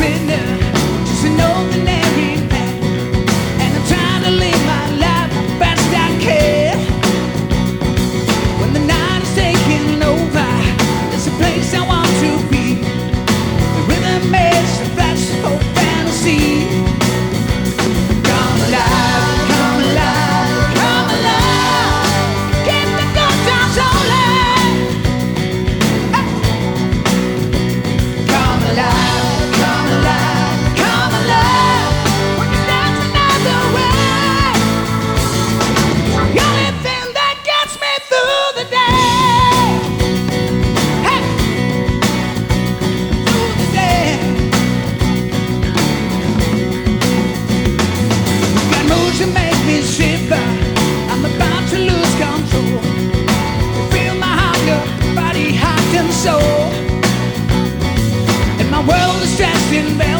sinner, just an ordinary man, and I'm trying to live my life the best I can. When the night is taking over, there's a place I want to be. The rhythm is a flash of fantasy. Come alive, come alive, come alive. Keep the good times rolling. Come alive, come alive, come alive. When you dance another way, the only thing that gets me through the day. Hey, through the day. Got moves that make me shiver. I'm about to lose control. Feel my heart, your body, heart and soul. And my world is dressed in velvet.